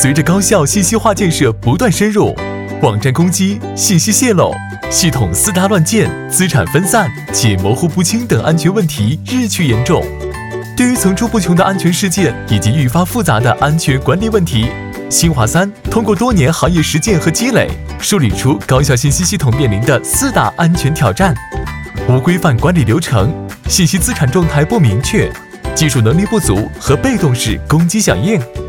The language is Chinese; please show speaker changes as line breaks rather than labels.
随着高校信息化建设不断深入，网站攻击、信息泄露、系统私搭乱建、资产分散且模糊不清等安全问题日趋严重。对于层出不穷的安全事件以及愈发复杂的安全管理问题，新华三通过多年行业实践和积累，梳理出高校信息系统面临的4大安全挑战：无规范管理流程、信息资产状态不明确、技术能力不足和被动式攻击响应。